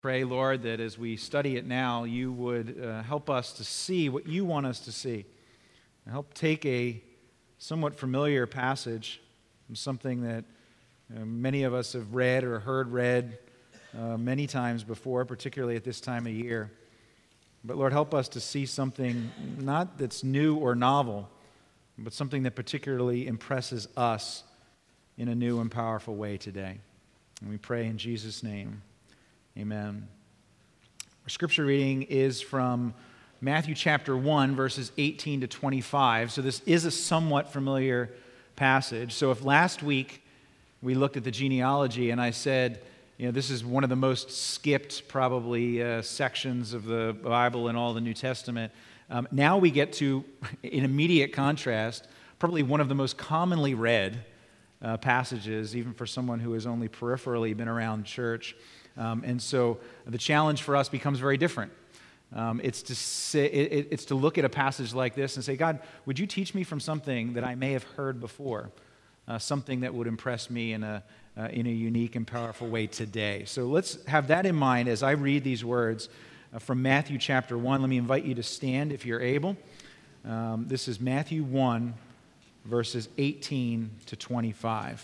Pray, Lord, that as we study it now, you would help us to see what you want us to see. And help take a somewhat familiar passage, something that many of us have read or heard read many times before, particularly at this time of year. But Lord, help us to see something not that's new or novel, but something that particularly impresses us in a new and powerful way today. And we pray in Jesus' name. Amen. Our scripture reading is from Matthew chapter 1, verses 18 to 25. So this is a somewhat familiar passage. So if last week we looked at the genealogy and I said, this is one of the most skipped probably sections of the Bible and all the New Testament, now we get to, in immediate contrast, probably one of the most commonly read passages, even for someone who has only peripherally been around church. And so the challenge for us becomes very different. It's to look at a passage like this and say, God, would you teach me from something that I may have heard before, something that would impress me in a unique and powerful way today. So let's have that in mind as I read these words from Matthew chapter 1. Let me invite you to stand if you're able. This is Matthew 1, verses 18 to 25.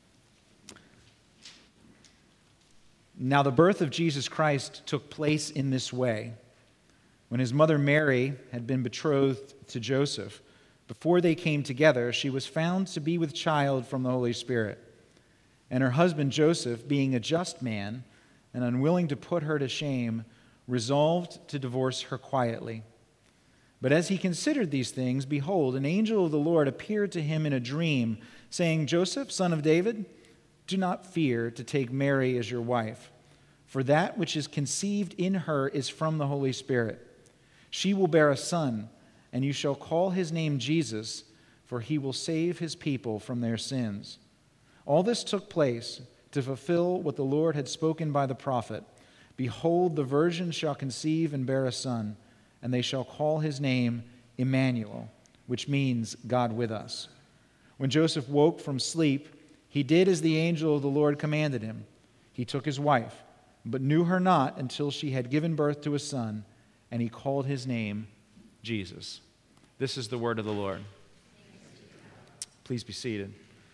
Now the birth of Jesus Christ took place in this way. When his mother Mary had been betrothed to Joseph, before they came together, she was found to be with child from the Holy Spirit. And her husband Joseph, being a just man and unwilling to put her to shame, resolved to divorce her quietly. But as he considered these things, behold, an angel of the Lord appeared to him in a dream, saying, Joseph, son of David, do not fear to take Mary as your wife, for that which is conceived in her is from the Holy Spirit. She will bear a son, and you shall call his name Jesus, for he will save his people from their sins. All this took place to fulfill what the Lord had spoken by the prophet. Behold, the virgin shall conceive and bear a son, and they shall call his name Emmanuel, which means God with us. When Joseph woke from sleep, he did as the angel of the Lord commanded him. He took his wife, but knew her not until she had given birth to a son, and he called his name Jesus. This is the word of the Lord. Please be seated.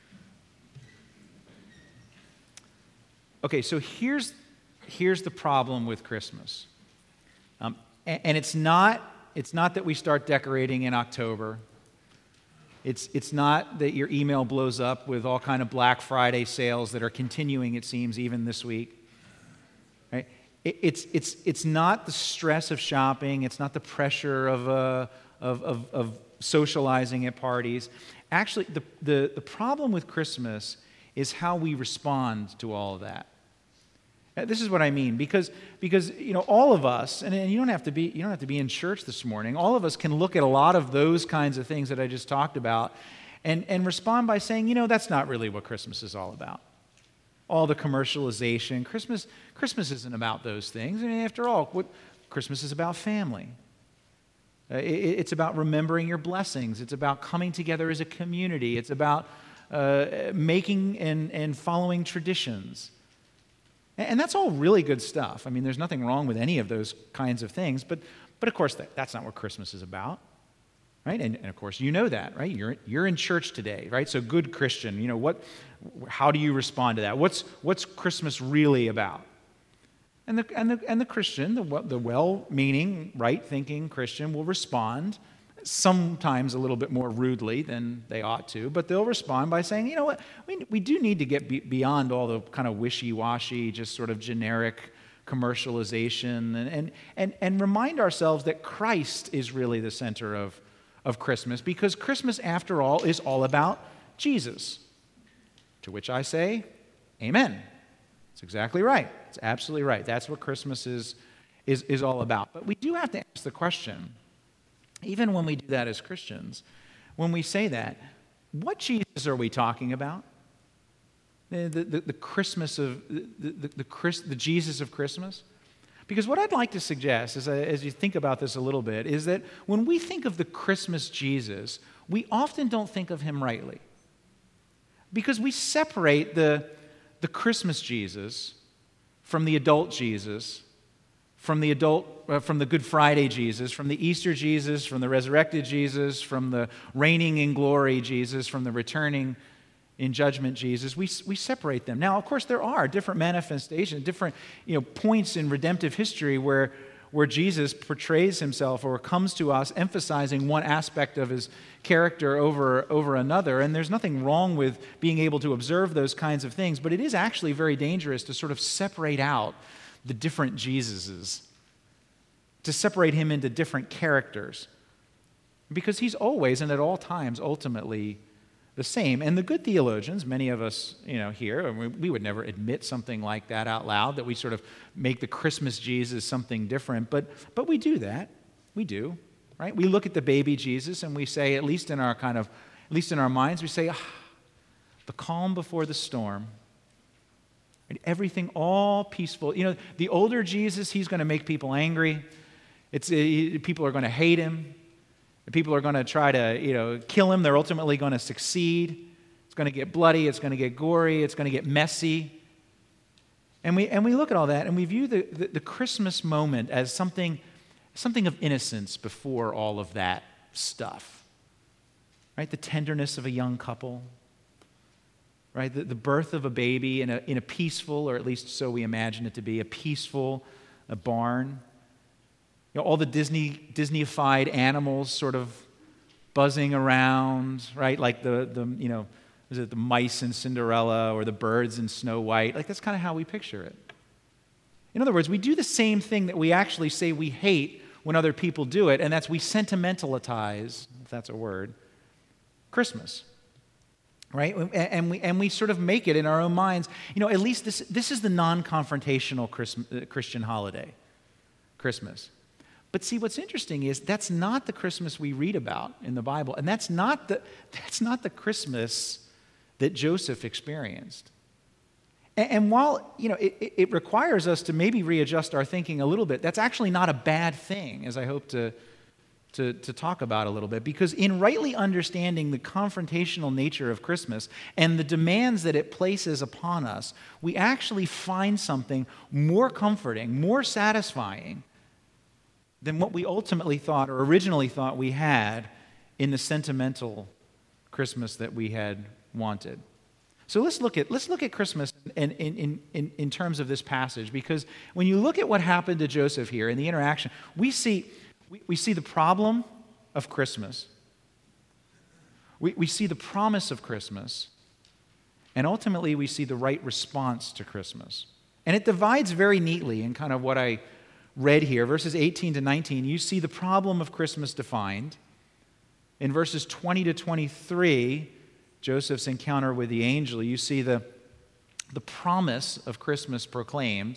Okay, so here's the problem with Christmas. And it's not that we start decorating in October. It's not that your email blows up with all kind of Black Friday sales that are continuing, it seems, even this week. Right? It's not the stress of shopping. It's not the pressure of socializing at parties. Actually, the problem with Christmas is how we respond to all of that. This is what I mean, because all of us, and you don't have to be in church this morning. All of us can look at a lot of those kinds of things that I just talked about, and respond by saying, that's not really what Christmas is all about. All the commercialization, Christmas isn't about those things. I mean, after all, what Christmas is about family. It's about remembering your blessings. It's about coming together as a community. It's about making and following traditions. And that's all really good stuff. I mean, there's nothing wrong with any of those kinds of things, but of course that's not what Christmas is about, right? And of course you know that, right? You're in church today, right? So good Christian, how do you respond to that? What's Christmas really about? And the Christian, the well-meaning, right-thinking Christian will respond, sometimes a little bit more rudely than they ought to, but they'll respond by saying, you know what, we do need to get beyond all the kind of wishy-washy, just sort of generic commercialization, and remind ourselves that Christ is really the center of Christmas, because Christmas, after all, is all about Jesus. To which I say, amen. It's exactly right. It's absolutely right. That's what Christmas is all about. But we do have to ask the question, even when we do that as Christians, when we say that, what Jesus are we talking about? The Christmas of the Jesus of Christmas? Because what I'd like to suggest, as you think about this a little bit, is that when we think of the Christmas Jesus, we often don't think of him rightly. Because we separate the Christmas Jesus from the adult Jesus, from the Good Friday Jesus, from the Easter Jesus, from the resurrected Jesus, from the reigning in glory Jesus, from the returning in judgment Jesus. We separate them. Now, of course, there are different manifestations, different points in redemptive history where Jesus portrays himself or comes to us emphasizing one aspect of his character over another. And there's nothing wrong with being able to observe those kinds of things, but it is actually very dangerous to sort of separate out the different Jesuses, to separate him into different characters, because he's always and at all times ultimately the same. And the good theologians, many of us here, we would never admit something like that out loud, that we sort of make the Christmas Jesus something different, but we do that. We do, right? We look at the baby Jesus and we say, at least in our minds, we say, the calm before the storm. Everything all peaceful. The older Jesus, he's going to make people angry. People are going to hate him. People are going to try to, kill him. They're ultimately going to succeed. It's going to get bloody. It's going to get gory. It's going to get messy. And we look at all that and we view the Christmas moment as something of innocence before all of that stuff, right? The tenderness of a young couple. Right, the birth of a baby in a peaceful, or at least so we imagine it to be, a peaceful barn. All the Disney-ified animals sort of buzzing around, right? Like the mice in Cinderella or the birds in Snow White. Like that's kind of how we picture it. In other words, we do the same thing that we actually say we hate when other people do it, and that's we sentimentalize, if that's a word, Christmas. Right? And we sort of make it in our own minds. At least this is the non-confrontational Christian holiday, Christmas. But see, what's interesting is that's not the Christmas we read about in the Bible, and that's not the Christmas that Joseph experienced. And while it requires us to maybe readjust our thinking a little bit, that's actually not a bad thing, as I hope to talk about a little bit, because in rightly understanding the confrontational nature of Christmas and the demands that it places upon us, we actually find something more comforting, more satisfying than what we ultimately thought or originally thought we had in the sentimental Christmas that we had wanted. So let's look at Christmas in terms of this passage, because when you look at what happened to Joseph here in the interaction, we see the problem of Christmas. We see the promise of Christmas. And ultimately, we see the right response to Christmas. And it divides very neatly in kind of what I read here. Verses 18 to 19, you see the problem of Christmas defined. In verses 20 to 23, Joseph's encounter with the angel, you see the promise of Christmas proclaimed.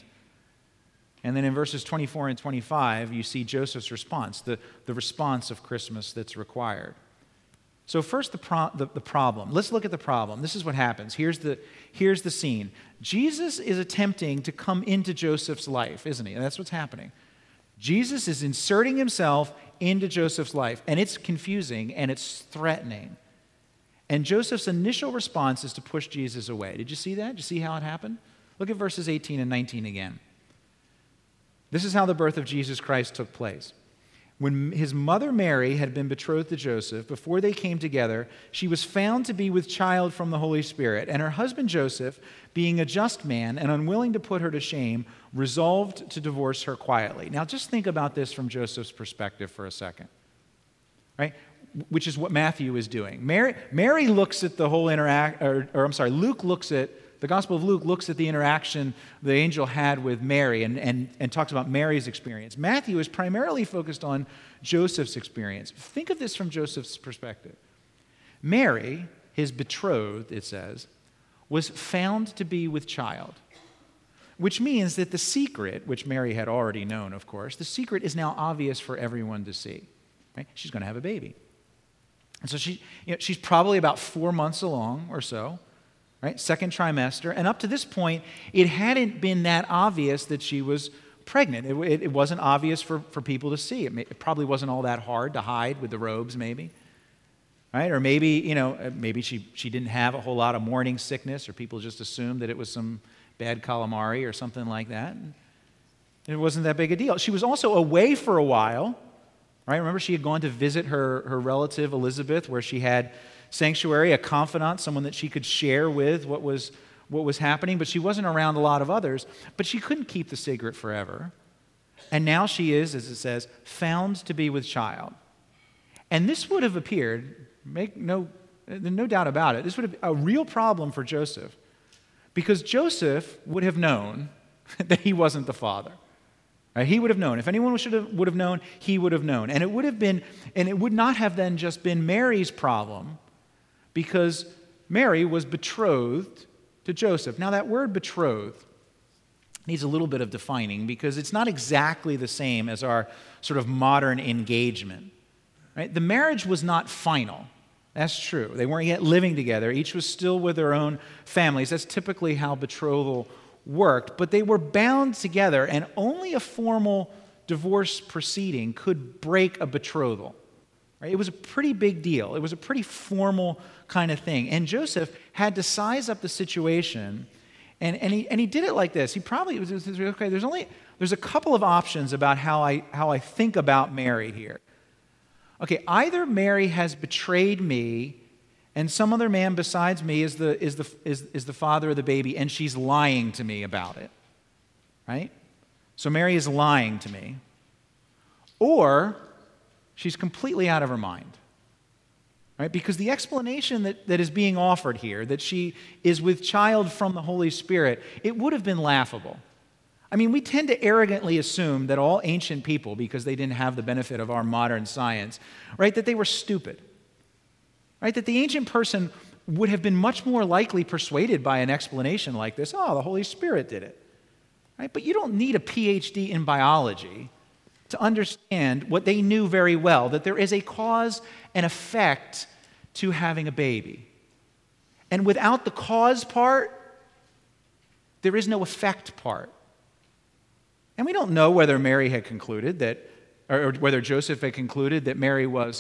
And then in verses 24 and 25, you see Joseph's response, the response of Christmas that's required. So first, the problem. Let's look at the problem. This is what happens. Here's the scene. Jesus is attempting to come into Joseph's life, isn't he? And that's what's happening. Jesus is inserting himself into Joseph's life, and it's confusing and it's threatening. And Joseph's initial response is to push Jesus away. Did you see that? Did you see how it happened? Look at verses 18 and 19 again. This is how the birth of Jesus Christ took place. When his mother Mary had been betrothed to Joseph, before they came together, she was found to be with child from the Holy Spirit. And her husband Joseph, being a just man and unwilling to put her to shame, resolved to divorce her quietly. Now just think about this from Joseph's perspective for a second, right? Which is what Matthew is doing. Mary looks at the whole Luke looks at the Gospel of Luke looks at the interaction the angel had with Mary and talks about Mary's experience. Matthew is primarily focused on Joseph's experience. Think of this from Joseph's perspective. Mary, his betrothed, it says, was found to be with child, which means that the secret, which Mary had already known, of course, the secret is now obvious for everyone to see. Right? She's going to have a baby. And so she's probably about 4 months along or so. Right? Second trimester. And up to this point, it hadn't been that obvious that she was pregnant. It wasn't obvious for people to see. It probably wasn't all that hard to hide with the robes, maybe. Right? Or maybe she didn't have a whole lot of morning sickness, or people just assumed that it was some bad calamari or something like that. And it wasn't that big a deal. She was also away for a while, right? Remember, she had gone to visit her relative Elizabeth, where she had sanctuary, a confidant, someone that she could share with what was happening, but she wasn't around a lot of others. But she couldn't keep the secret forever. And now she is, as it says, found to be with child. And this would have appeared, no doubt about it, this would have been a real problem for Joseph, because Joseph would have known that he wasn't the father. Right? He would have known. If anyone would have known, he would have known. And it would not have then just been Mary's problem, because Mary was betrothed to Joseph. Now, that word betrothed needs a little bit of defining, because it's not exactly the same as our sort of modern engagement. Right? The marriage was not final. That's true. They weren't yet living together. Each was still with their own families. That's typically how betrothal worked. But they were bound together, and only a formal divorce proceeding could break a betrothal. Right? It was a pretty big deal. It was a pretty formal kind of thing. And Joseph had to size up the situation, and he did it like this. He probably was okay. There's a couple of options about how I think about Mary here. Okay, either Mary has betrayed me, and some other man besides me is the father of the baby, and she's lying to me about it. Right? So Mary is lying to me. Or she's completely out of her mind. Right? Because the explanation that is being offered here, that she is with child from the Holy Spirit, it would have been laughable. I mean, we tend to arrogantly assume that all ancient people, because they didn't have the benefit of our modern science, right, that they were stupid. Right? That the ancient person would have been much more likely persuaded by an explanation like this. Oh, the Holy Spirit did it. Right? But you don't need a PhD in biology to understand what they knew very well, that there is a cause and effect to having a baby. And without the cause part, there is no effect part. And we don't know whether Mary had concluded that, or whether Joseph had concluded that Mary was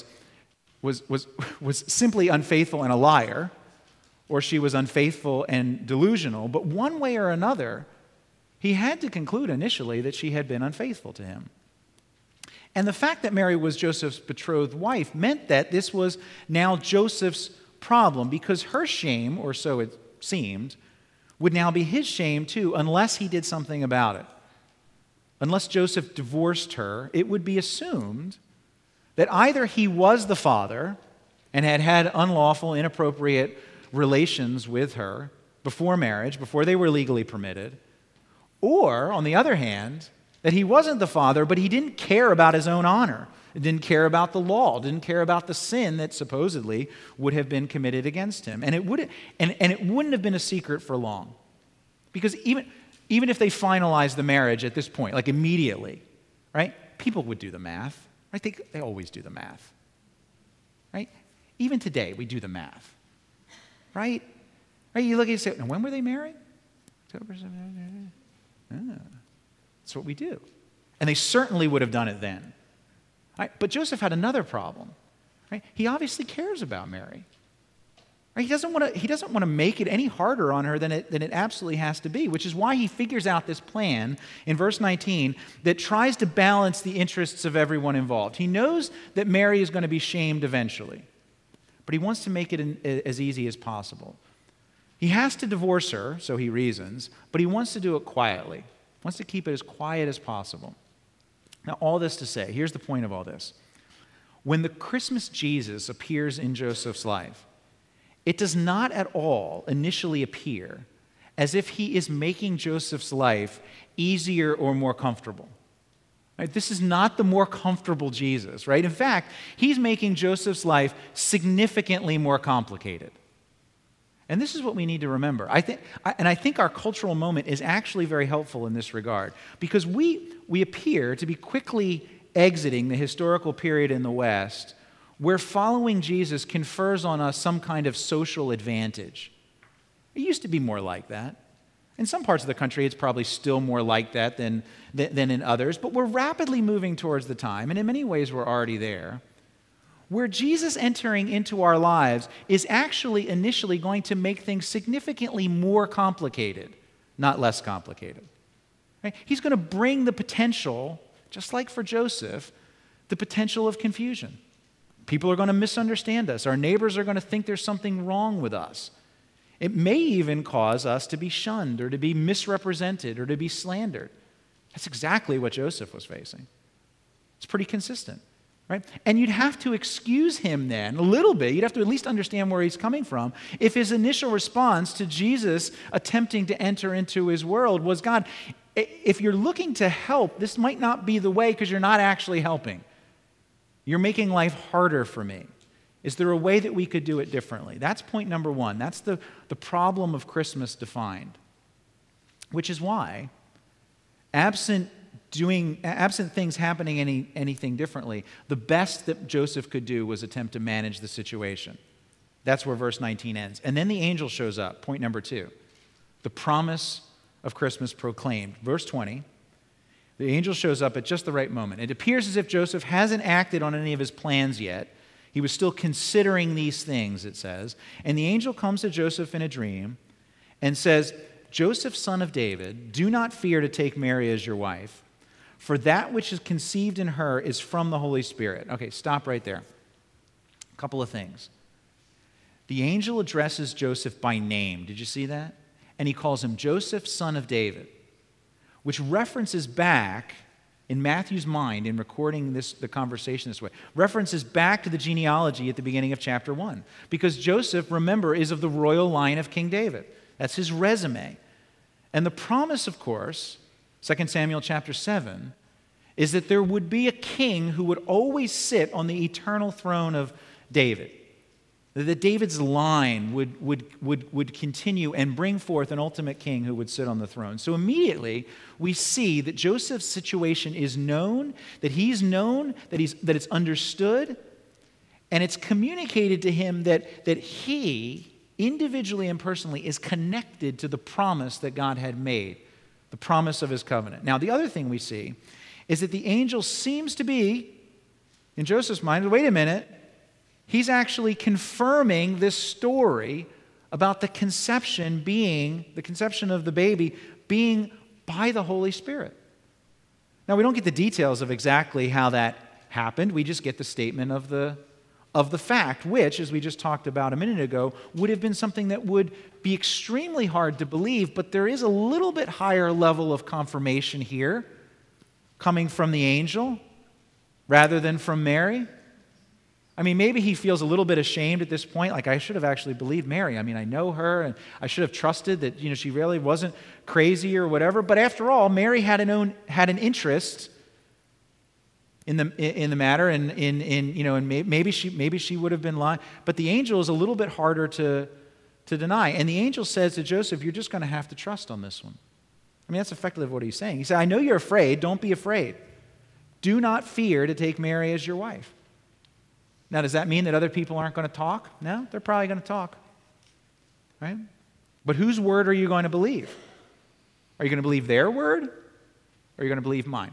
simply unfaithful and a liar, or she was unfaithful and delusional. But one way or another, he had to conclude initially that she had been unfaithful to him. And the fact that Mary was Joseph's betrothed wife meant that this was now Joseph's problem, because her shame, or so it seemed, would now be his shame too, unless he did something about it. Unless Joseph divorced her, it would be assumed that either he was the father and had unlawful, inappropriate relations with her before marriage, before they were legally permitted, or, on the other hand, that he wasn't the father, but he didn't care about his own honor, didn't care about the law, didn't care about the sin that supposedly would have been committed against him. And it wouldn't have been a secret for long. Because even if they finalized the marriage at this point, like immediately, right, people would do the math. Right? They always do the math. Right? Even today, we do the math. Right? Right? You look at it and say, when were they married? October 7th. That's what we do. And they certainly would have done it then. Right? But Joseph had another problem. Right? He obviously cares about Mary. Right? He doesn't want to make it any harder on her than it absolutely has to be, which is why he figures out this plan in verse 19 that tries to balance the interests of everyone involved. He knows that Mary is going to be shamed eventually, but he wants to make it as easy as possible. He has to divorce her, so he reasons, but he wants to do it quietly. He wants to keep it as quiet as possible. Now, all this to say, here's the point of all this. When the Christmas Jesus appears in Joseph's life, it does not at all initially appear as if he is making Joseph's life easier or more comfortable. Right? This is not the more comfortable Jesus, right? In fact, he's making Joseph's life significantly more complicated. And this is what we need to remember. I think our cultural moment is actually very helpful in this regard, because we appear to be quickly exiting the historical period in the West where following Jesus confers on us some kind of social advantage. It used to be more like that. In some parts of the country, it's probably still more like that than in others, but we're rapidly moving towards the time, and in many ways we're already there, where Jesus entering into our lives is actually initially going to make things significantly more complicated not less complicated. Right? He's going to bring the potential, just like for Joseph, the potential of confusion. People are going to misunderstand us. Our neighbors are going to think there's something wrong with us. It may even cause us to be shunned or to be misrepresented or to be slandered. That's exactly what Joseph was facing. It's pretty consistent, right? And you'd have to excuse him then a little bit. You'd have to at least understand where he's coming from if his initial response to Jesus attempting to enter into his world was, God, if you're looking to help, this might not be the way because you're not actually helping. You're making life harder for me. Is there a way that we could do it differently? That's point number one. That's the problem of Christmas defined, which is why, absent things happening anything differently, the best that Joseph could do was attempt to manage the situation. That's where verse 19 ends. And then the angel shows up, point number two, the promise of Christmas proclaimed. Verse 20, the angel shows up at just the right moment. It appears as if Joseph hasn't acted on any of his plans yet. He was still considering these things, it says. And the angel comes to Joseph in a dream and says, Joseph, son of David, do not fear to take Mary as your wife, for that which is conceived in her is from the Holy Spirit. Okay, stop right there. A couple of things. The angel addresses Joseph by name. Did you see that? And he calls him Joseph, son of David, which references back in Matthew's mind, in recording the conversation this way, references back to the genealogy at the beginning of chapter 1. Because Joseph, remember, is of the royal line of King David. That's his resume. And the promise, of course, 2 Samuel chapter 7, is that there would be a king who would always sit on the eternal throne of David. That David's line would continue and bring forth an ultimate king who would sit on the throne. So immediately we see that Joseph's situation is known, that he's known, that it's understood, and it's communicated to him that he, individually and personally, is connected to the promise that God had made, the promise of his covenant. Now, the other thing we see is that the angel seems to be, in Joseph's mind, wait a minute, he's actually confirming this story about the conception of the baby being by the Holy Spirit. Now, we don't get the details of exactly how that happened. We just get the statement of the fact, which, as we just talked about a minute ago, would have been something that would be extremely hard to believe, but there is a little bit higher level of confirmation here coming from the angel rather than from Mary. I mean, maybe he feels a little bit ashamed at this point, like I should have actually believed Mary. I mean, I know her, and I should have trusted that, she really wasn't crazy or whatever. But after all, Mary had an interest in the matter, and maybe she would have been lying. But the angel is a little bit harder to deny. And the angel says to Joseph, "You're just going to have to trust on this one." I mean, that's effectively what he's saying. He said, "I know you're afraid. Don't be afraid. Do not fear to take Mary as your wife." Now, does that mean that other people aren't going to talk? No, they're probably going to talk, right? But whose word are you going to believe? Are you going to believe their word, or are you going to believe mine?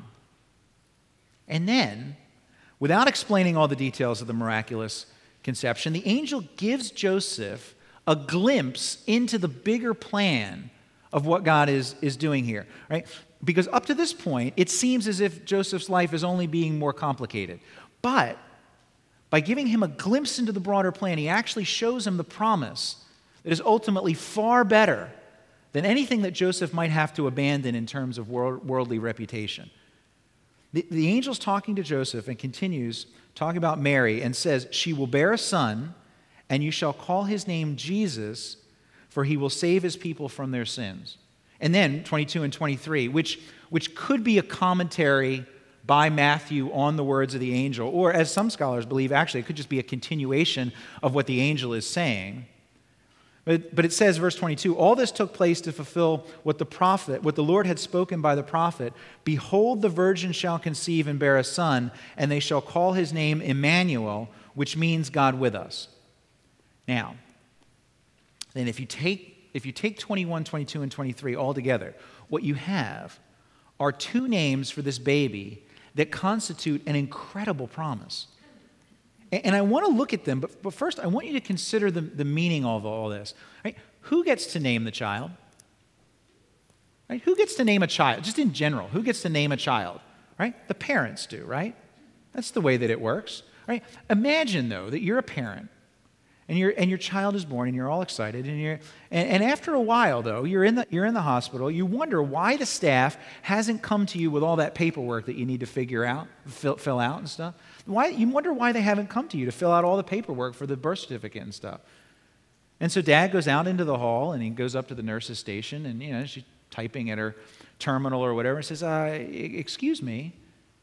And then, without explaining all the details of the miraculous conception, the angel gives Joseph a glimpse into the bigger plan of what God is doing here, right? Because up to this point, it seems as if Joseph's life is only being more complicated. But by giving him a glimpse into the broader plan, he actually shows him the promise that is ultimately far better than anything that Joseph might have to abandon in terms of worldly reputation. The angel's talking to Joseph and continues talking about Mary and says, "She will bear a son, and you shall call his name Jesus, for he will save his people from their sins." And then 22 and 23, which could be a commentary by Matthew on the words of the angel, or as some scholars believe, actually, it could just be a continuation of what the angel is saying. But it says, verse 22, "All this took place to fulfill what the Lord had spoken by the prophet. Behold, the virgin shall conceive and bear a son, and they shall call his name Emmanuel, which means God with us." Now, then if you take 21, 22, and 23 all together, what you have are two names for this baby that constitute an incredible promise. And I want to look at them, but first I want you to consider the meaning of all this. Right? Who gets to name the child? Right? Who gets to name a child? Just in general, who gets to name a child? Right? The parents do, right? That's the way that it works. Right? Imagine, though, that you're a parent and your child is born and you're all excited and after a while, though, you're in the hospital. You wonder why the staff hasn't come to you with all that paperwork that you need to fill out and stuff. You wonder why they haven't come to you to fill out all the paperwork for the birth certificate and stuff. And so Dad goes out into the hall and he goes up to the nurse's station and she's typing at her terminal or whatever and says, "Excuse me,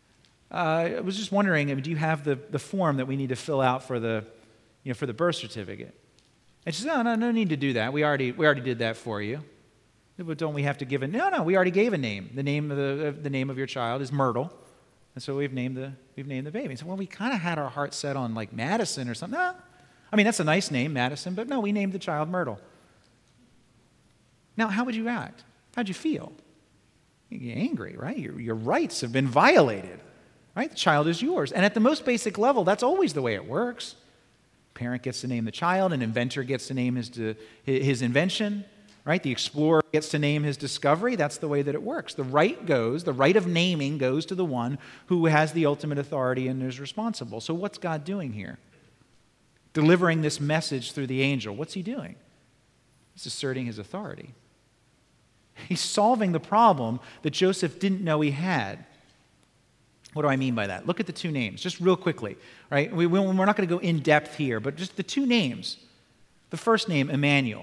I was just wondering, do you have the form that we need to fill out for the birth certificate?" And she says, no need to do that. We already did that for you. But don't we have to give a no? We already gave a name. The name of your child is Myrtle, and so we've named the baby. So we kind of had our heart set on like Madison or something. No, that's a nice name, Madison, but no, we named the child Myrtle. Now, how would you act? How'd you feel? You're angry, right? Your rights have been violated, right? The child is yours, and at the most basic level, that's always the way it works. Parent gets to name the child, an inventor gets to name his invention, right? The explorer gets to name his discovery. That's the way that it works. The right of naming goes to the one who has the ultimate authority and is responsible. So what's God doing here? Delivering this message through the angel. What's he doing? He's asserting his authority. He's solving the problem that Joseph didn't know he had. What do I mean by that? Look at the two names, just real quickly. Right? We're not going to go in depth here, but just the two names. The first name, Emmanuel.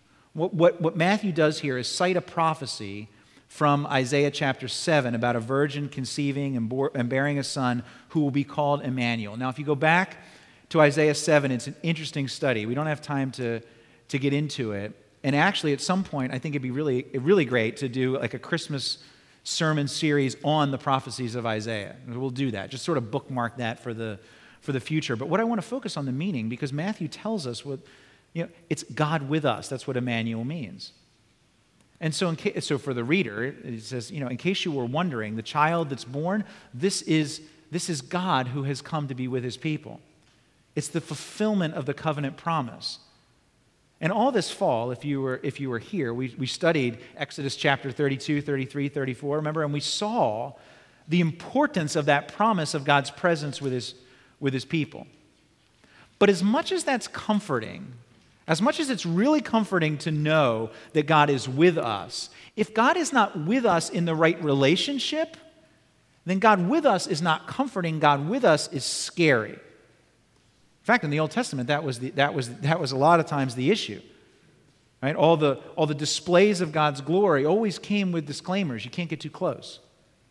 What Matthew does here is cite a prophecy from Isaiah chapter 7 about a virgin conceiving and bearing a son who will be called Emmanuel. Now, if you go back to Isaiah 7, it's an interesting study. We don't have time to get into it. And actually, at some point, I think it'd be really great to do like a Christmas sermon series on the prophecies of Isaiah. We'll do that. Just sort of bookmark that for the future. But what I want to focus on the meaning, because Matthew tells us it's God with us. That's what Emmanuel means. And so for the reader, it says, in case you were wondering, the child that's born, this is God who has come to be with his people. It's the fulfillment of the covenant promise. And all this fall, if you were here, we studied Exodus chapter 32, 33, 34, remember? And we saw the importance of that promise of God's presence with his people. But as much as that's comforting, as much as it's really comforting to know that God is with us, if God is not with us in the right relationship, then God with us is not comforting. God with us is scary. In fact, in the Old Testament, that was a lot of times the issue. Right? All the displays of God's glory always came with disclaimers. You can't get too close.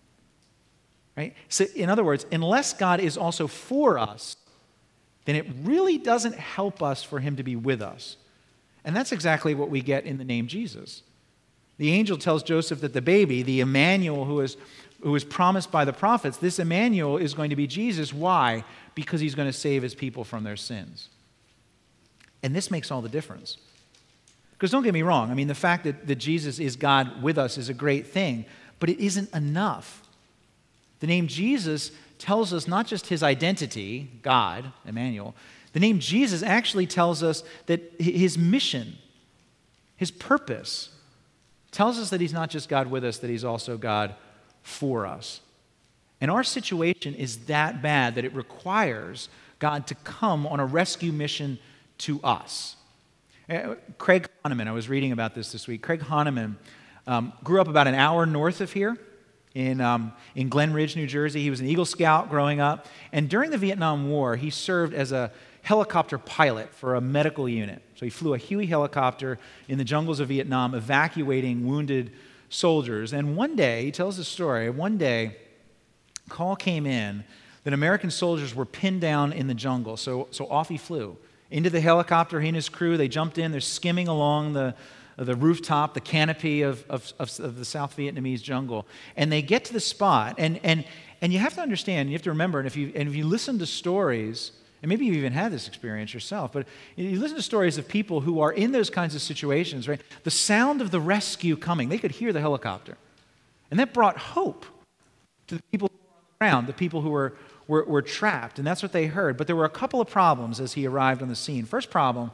Right? So, in other words, unless God is also for us, then it really doesn't help us for him to be with us. And that's exactly what we get in the name Jesus. The angel tells Joseph that the baby, the Emmanuel who is promised by the prophets, this Emmanuel is going to be Jesus. Why? Because he's going to save his people from their sins. And this makes all the difference. Because don't get me wrong, the fact that Jesus is God with us is a great thing, but it isn't enough. The name Jesus tells us not just his identity, God, Emmanuel. The name Jesus actually tells us that his mission, his purpose, tells us that he's not just God with us, that he's also God for us. And our situation is that bad that it requires God to come on a rescue mission to us. Craig Hahnemann, I was reading about this week. Craig Hahnemann grew up about an hour north of here in Glen Ridge, New Jersey. He was an Eagle Scout growing up. And during the Vietnam War, he served as a helicopter pilot for a medical unit. So he flew a Huey helicopter in the jungles of Vietnam, evacuating wounded soldiers. And one day, he tells the story, one day, a call came in that American soldiers were pinned down in the jungle. So off he flew. Into the helicopter, he and his crew, they jumped in, they're skimming along the rooftop, the canopy of the South Vietnamese jungle. And they get to the spot, and you have to understand, you have to remember, and if you listen to stories, and maybe you've even had this experience yourself, but you listen to stories of people who are in those kinds of situations, right? The sound of the rescue coming, they could hear the helicopter. And that brought hope to the people who were on the ground, the people who were trapped, and that's what they heard. But there were a couple of problems as he arrived on the scene. First problem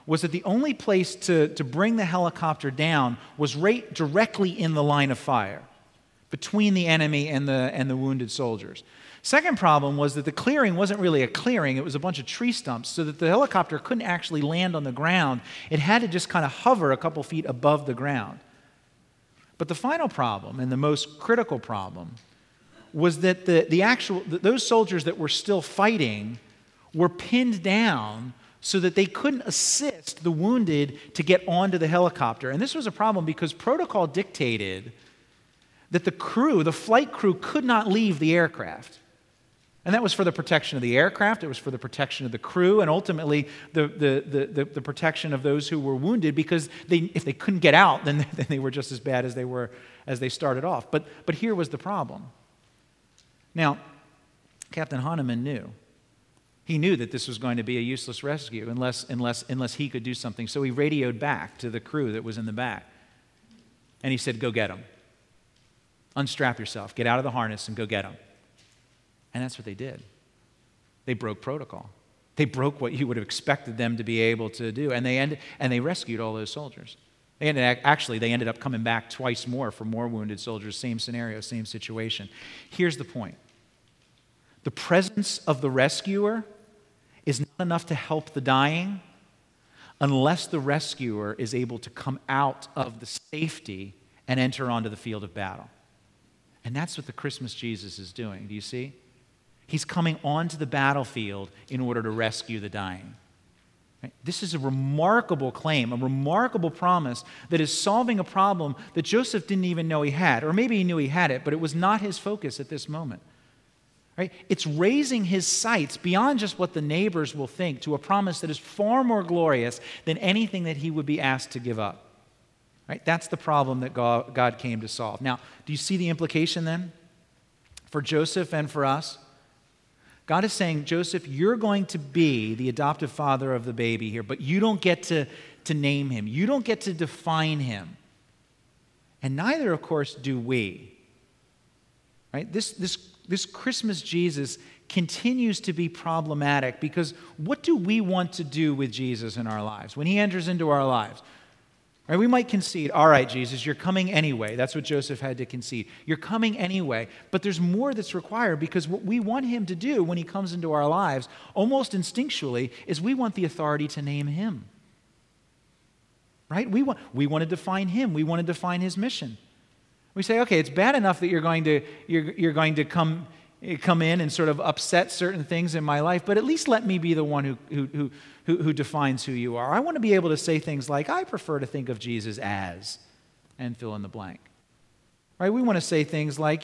was that the only place to bring the helicopter down was right directly in the line of fire between the enemy and the wounded soldiers. Second problem was that the clearing wasn't really a clearing, it was a bunch of tree stumps, so that the helicopter couldn't actually land on the ground. It had to just kind of hover a couple feet above the ground. But the final problem, and the most critical problem, was that those soldiers that were still fighting were pinned down so that they couldn't assist the wounded to get onto the helicopter. And this was a problem because protocol dictated that the flight crew could not leave the aircraft. And that was for the protection of the aircraft, it was for the protection of the crew, and ultimately the protection of those who were wounded, because if they couldn't get out, then they were just as bad as they started off. But here was the problem. Now, Captain Hahnemann knew. He knew that this was going to be a useless rescue unless he could do something. So he radioed back to the crew that was in the back. And he said, "Go get them. Unstrap yourself. Get out of the harness and go get them." And that's what they did. They broke protocol. They broke what you would have expected them to be able to do. And they rescued all those soldiers. They ended up coming back twice more for more wounded soldiers. Same scenario, same situation. Here's the point. The presence of the rescuer is not enough to help the dying unless the rescuer is able to come out of the safety and enter onto the field of battle. And that's what the Christmas Jesus is doing. Do you see? He's coming onto the battlefield in order to rescue the dying. Right? This is a remarkable claim, a remarkable promise that is solving a problem that Joseph didn't even know he had. Or maybe he knew he had it, but it was not his focus at this moment. Right? It's raising his sights beyond just what the neighbors will think to a promise that is far more glorious than anything that he would be asked to give up. Right? That's the problem that God came to solve. Now, do you see the implication then? For Joseph and for us? God is saying, Joseph, you're going to be the adoptive father of the baby here, but you don't get to name him. You don't get to define him. And neither, of course, do we. Right? This Christmas Jesus continues to be problematic because what do we want to do with Jesus in our lives when he enters into our lives? Right? We might concede, all right, Jesus, you're coming anyway. That's what Joseph had to concede. You're coming anyway, but there's more that's required because what we want him to do when he comes into our lives, almost instinctually, is we want the authority to name him. Right? We want to define him. We want to define his mission. We say, okay, it's bad enough that you're going to come in and sort of upset certain things in my life, but at least let me be the one who defines who you are. I want to be able to say things like, I prefer to think of Jesus as, and fill in the blank. Right? We want to say things like,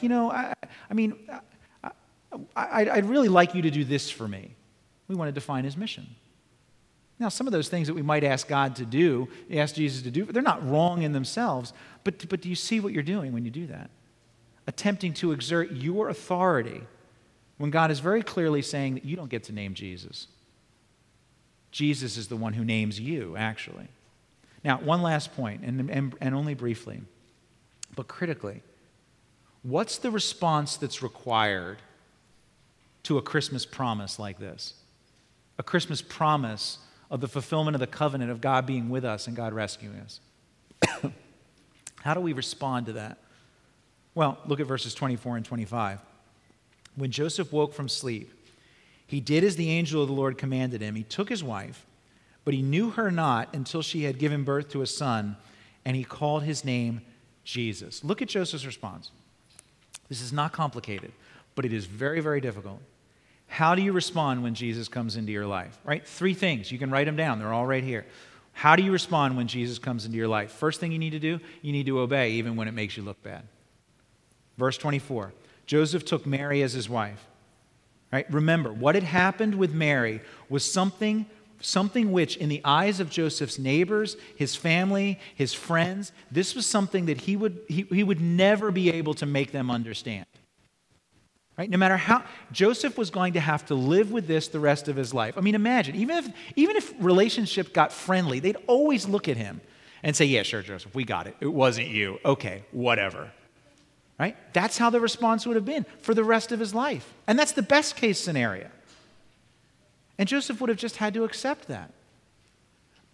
I'd really like you to do this for me. We want to define his mission. Now, some of those things that we might ask God to do, ask Jesus to do, they're not wrong in themselves, but do you see what you're doing when you do that? Attempting to exert your authority when God is very clearly saying that you don't get to name Jesus. Jesus is the one who names you, actually. Now, one last point, and only briefly, but critically. What's the response that's required to a Christmas promise like this? A Christmas promise of the fulfillment of the covenant of God being with us and God rescuing us. How do we respond to that? Well, look at verses 24 and 25. When Joseph woke from sleep, he did as the angel of the Lord commanded him. He took his wife, but he knew her not until she had given birth to a son, and he called his name Jesus. Look at Joseph's response. This is not complicated, but it is very, very difficult. How do you respond when Jesus comes into your life? Right? 3 things. You can write them down. They're all right here. How do you respond when Jesus comes into your life? First thing you need to do, you need to obey even when it makes you look bad. Verse 24, Joseph took Mary as his wife. Right? Remember, what had happened with Mary was something which in the eyes of Joseph's neighbors, his family, his friends, this was something that he would never be able to make them understand. Right? No matter how, Joseph was going to have to live with this the rest of his life. I mean, imagine, even if relationship got friendly, they'd always look at him and say, yeah, sure, Joseph, we got it. It wasn't you. Okay, whatever. Right? That's how the response would have been for the rest of his life. And that's the best case scenario. And Joseph would have just had to accept that.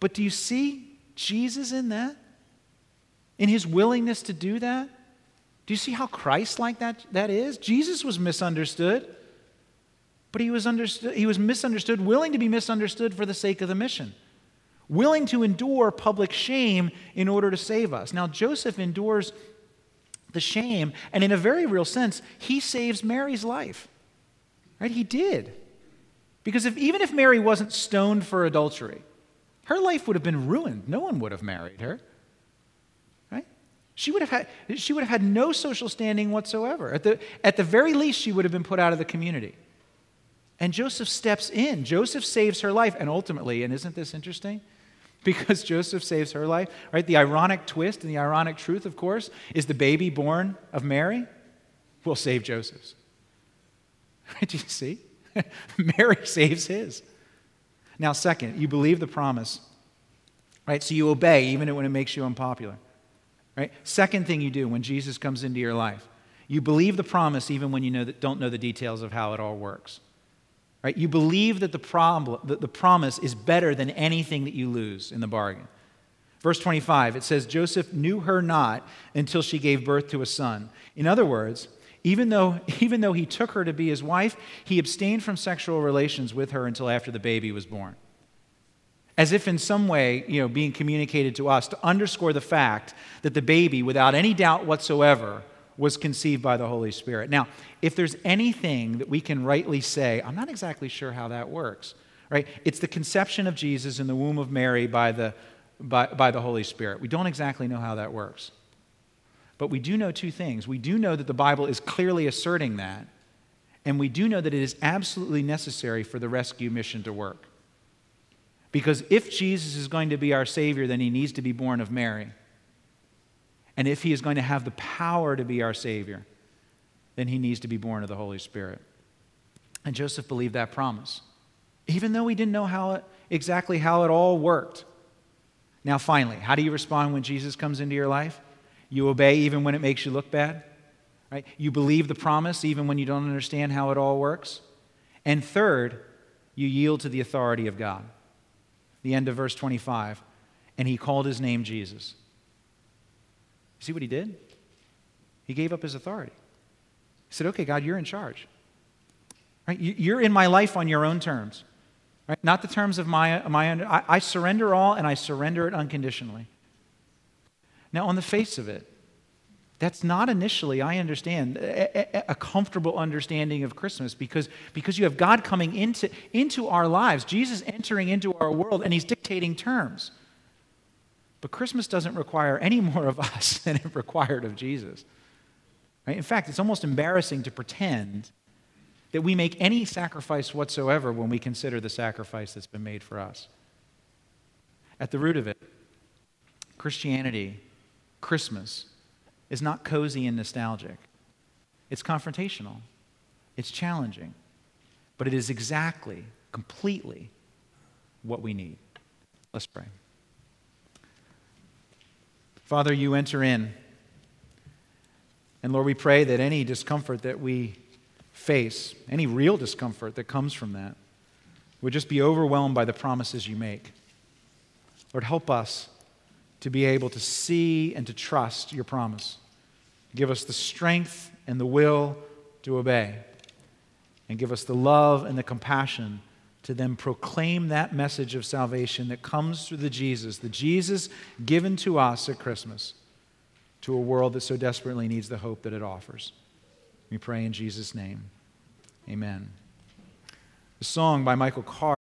But do you see Jesus in that? In his willingness to do that? Do you see how Christ-like that is? Jesus was misunderstood, but he was misunderstood, willing to be misunderstood for the sake of the mission, willing to endure public shame in order to save us. Now, Joseph endures the shame, and in a very real sense, he saves Mary's life. Right? He did. Because even if Mary wasn't stoned for adultery, her life would have been ruined. No one would have married her. Right? She would have had no social standing whatsoever. At the very least, she would have been put out of the community. And Joseph steps in. Joseph saves her life. And ultimately, and isn't this interesting? Because Joseph saves her life, right? The ironic twist and the ironic truth, of course, is the baby born of Mary will save Joseph's. Do you see? Mary saves his. Now, second, you believe the promise, right? So you obey even when it makes you unpopular, right? Second thing you do when Jesus comes into your life, you believe the promise even when you don't know the details of how it all works, right? You believe that the promise is better than anything that you lose in the bargain. Verse 25, it says, Joseph knew her not until she gave birth to a son. In other words, even though he took her to be his wife, he abstained from sexual relations with her until after the baby was born. As if in some way, being communicated to us to underscore the fact that the baby, without any doubt whatsoever, was conceived by the Holy Spirit. Now, if there's anything that we can rightly say, I'm not exactly sure how that works, right? It's the conception of Jesus in the womb of Mary by the Holy Spirit. We don't exactly know how that works. But we do know two things. We do know that the Bible is clearly asserting that, and we do know that it is absolutely necessary for the rescue mission to work. Because if Jesus is going to be our Savior, then he needs to be born of Mary. And if he is going to have the power to be our Savior, then he needs to be born of the Holy Spirit. And Joseph believed that promise, even though he didn't know exactly how it all worked. Now finally, how do you respond when Jesus comes into your life? You obey even when it makes you look bad, right? You believe the promise even when you don't understand how it all works. And third, you yield to the authority of God. The end of verse 25, and he called his name Jesus. You see what he did? He gave up his authority. He said, okay, God, you're in charge. Right? You're in my life on your own terms. Right? Not the terms of I surrender all, and I surrender it unconditionally. Now, on the face of it, that's not initially, I understand, a comfortable understanding of Christmas because you have God coming into our lives, Jesus entering into our world, and he's dictating terms. But Christmas doesn't require any more of us than it required of Jesus. Right? In fact, it's almost embarrassing to pretend that we make any sacrifice whatsoever when we consider the sacrifice that's been made for us. At the root of it, Christianity, Christmas, is not cozy and nostalgic. It's confrontational. It's challenging. But it is exactly, completely what we need. Let's pray. Father, you enter in. And Lord, we pray that any discomfort that we face, any real discomfort that comes from that, would just be overwhelmed by the promises you make. Lord, help us to be able to see and to trust your promise. Give us the strength and the will to obey. And give us the love and the compassion to then proclaim that message of salvation that comes through the Jesus given to us at Christmas, to a world that so desperately needs the hope that it offers. We pray in Jesus' name. Amen. The song by Michael Carr